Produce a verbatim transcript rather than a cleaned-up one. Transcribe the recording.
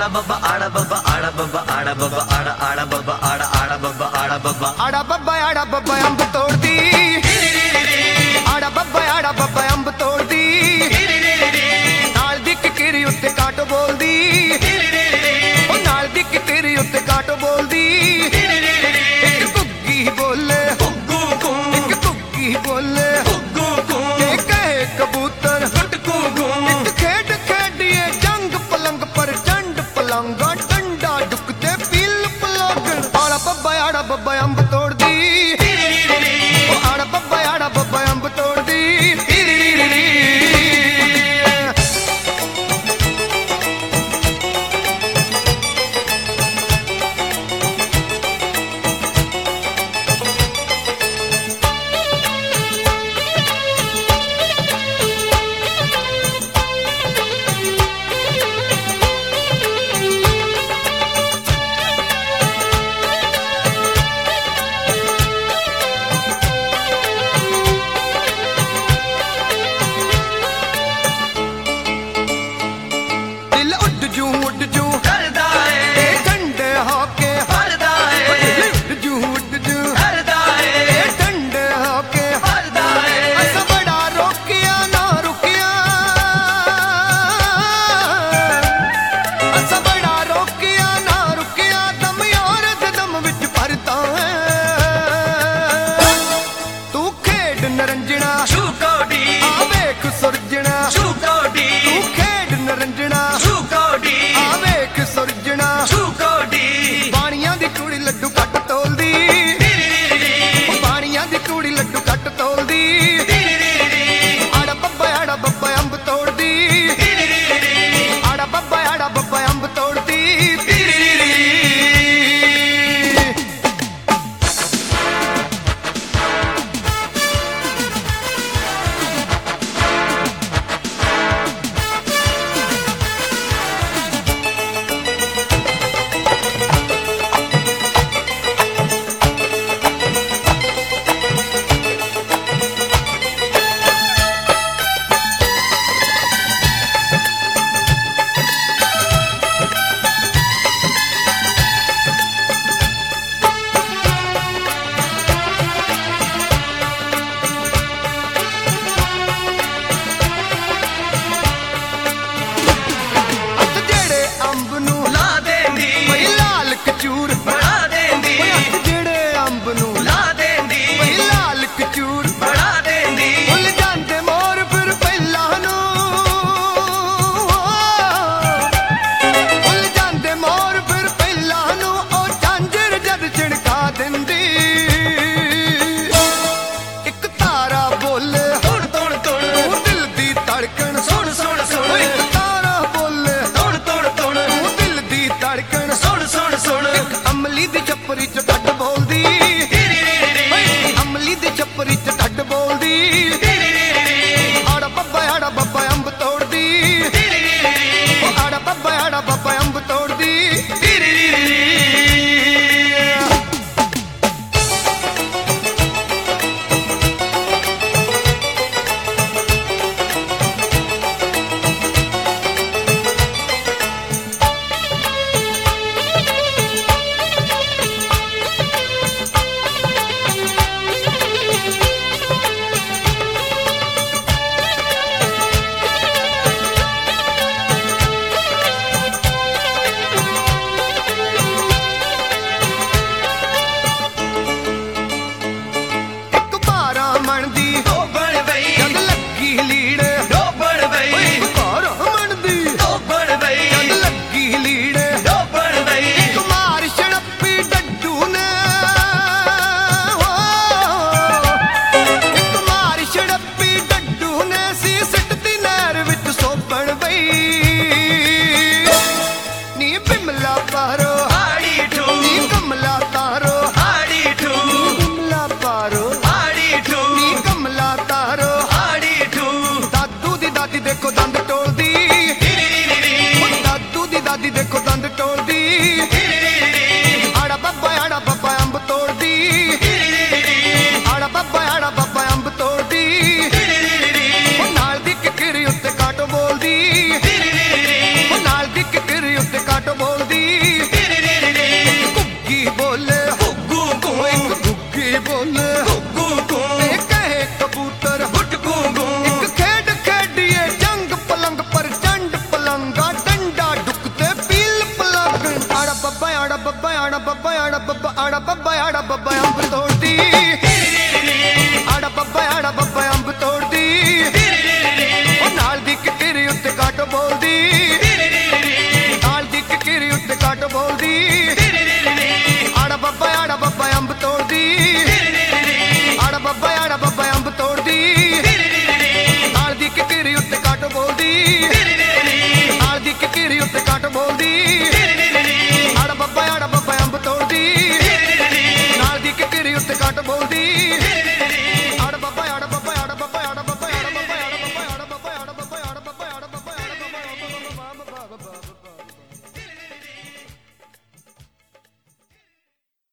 आड़ा बब्बा आड़ा बब्बा आड़ा बब्बा आड़ा बब्बा आड़ा आड़ा बब्बा आड़ा आड़ा बब्बा आड़ा बब्बा आड़ा बब्बा आड़ा बब्बा अंब तोड़ दी आड़ा बब्बा आड़ा बब्बा अंब तोड़ दी नाल दी किरी उत्ते काटो बोल दी ओ नाल दी किरी उत्ते काटो बोल दी एक कुग्गी बोले एक कुग्गी बोले एक कहे कबूतर एक खेड खेडिए जंग पलंग पर चंड पलंगा डंडा डुकते पील पलंग आड़ा बब्बा आड़ा बब्बा अंब तोड़ दी ओ आड़ा बब्बा आड़ा बब्बा अंब तोड़ दी नरंजना छूकोडी आवेख सुरजना छूकोडी तू खेड नरंजना छूकोडी आवेख ਬੱਬਾ